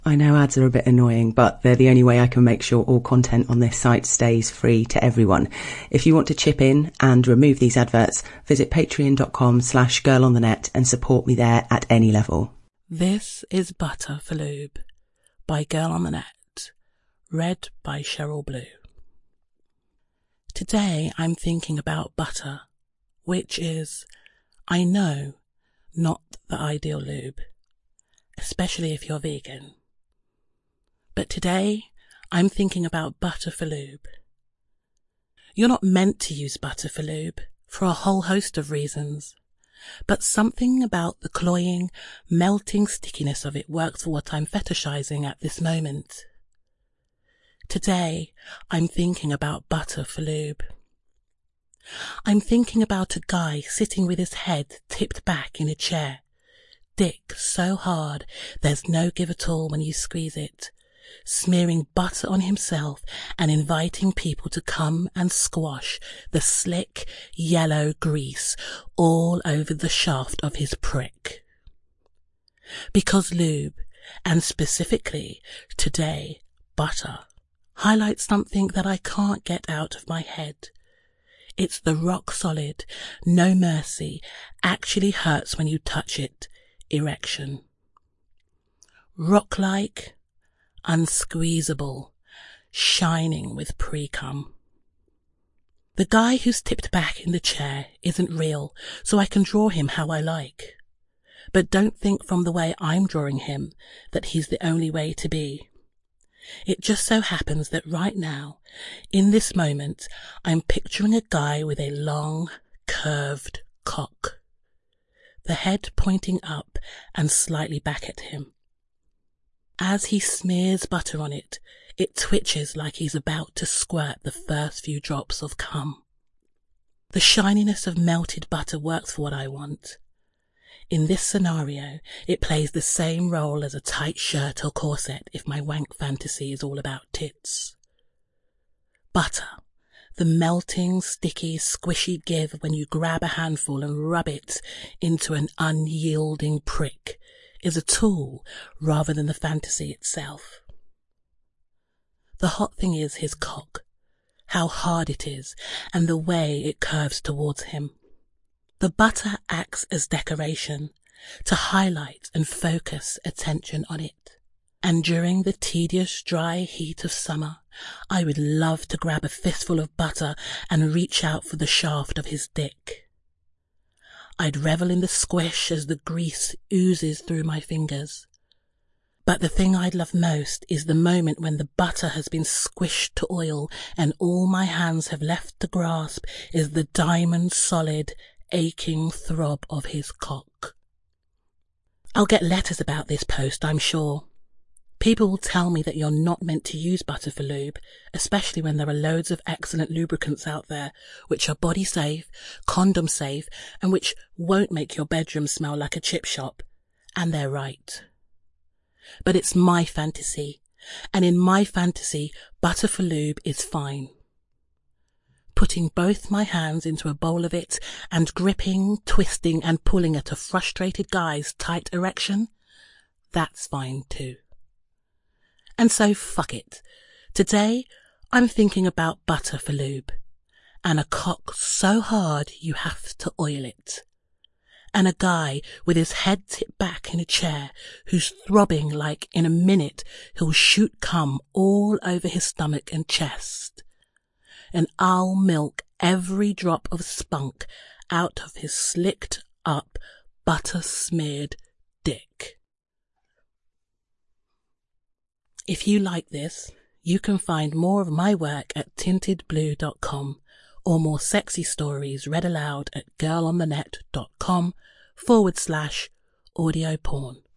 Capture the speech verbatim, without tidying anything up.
I know ads are a bit annoying, but they're the only way I can make sure all content on this site stays free to everyone. If you want to chip in and remove these adverts, visit patreon.com slash girlonthenet and support me there at any level. This is Butter for Lube by Girl on the Net, read by Cheryl Blue. Today I'm thinking about butter, which is, I know, not the ideal lube, especially if you're vegan. But today, I'm thinking about butter for lube. You're not meant to use butter for lube, for a whole host of reasons. But something about the cloying, melting stickiness of it works for what I'm fetishizing at this moment. Today, I'm thinking about butter for lube. I'm thinking about a guy sitting with his head tipped back in a chair, dick so hard there's no give at all when you squeeze it, smearing butter on himself and inviting people to come and squash the slick, yellow grease all over the shaft of his prick. Because lube, and specifically today, butter, highlights something that I can't get out of my head. It's the rock solid, no mercy, actually hurts when you touch it, erection. Rock-like, unsqueezable, shining with pre-cum. The guy who's tipped back in the chair isn't real, so I can draw him how I like. But don't think from the way I'm drawing him that he's the only way to be. It just so happens that right now, in this moment, I'm picturing a guy with a long, curved cock, the head pointing up and slightly back at him. As he smears butter on it, it twitches like he's about to squirt the first few drops of cum. The shininess of melted butter works for what I want. In this scenario, it plays the same role as a tight shirt or corset if my wank fantasy is all about tits. Butter, the melting, sticky, squishy give when you grab a handful and rub it into an unyielding prick, is a tool rather than the fantasy itself. The hot thing is his cock, how hard it is, and the way it curves towards him. The butter acts as decoration, to highlight and focus attention on it. And during the tedious, dry heat of summer, I would love to grab a fistful of butter and reach out for the shaft of his dick. I'd revel in the squish as the grease oozes through my fingers. But the thing I'd love most is the moment when the butter has been squished to oil and all my hands have left to grasp is the diamond-solid, aching throb of his cock. I'll get letters about this post, I'm sure. People will tell me that you're not meant to use butter for lube, especially when there are loads of excellent lubricants out there, which are body safe, condom safe, and which won't make your bedroom smell like a chip shop. And they're right. But it's my fantasy, and in my fantasy, butter for lube is fine. Putting both my hands into a bowl of it and gripping, twisting and pulling at a frustrated guy's tight erection, that's fine too. And so fuck it. Today, I'm thinking about butter for lube, and a cock so hard you have to oil it, and a guy with his head tipped back in a chair who's throbbing like in a minute he'll shoot cum all over his stomach and chest. And I'll milk every drop of spunk out of his slicked up, butter-smeared dick. If you like this, you can find more of my work at tinted blue dot com or more sexy stories read aloud at girlonthenet.com forward slash audio porn.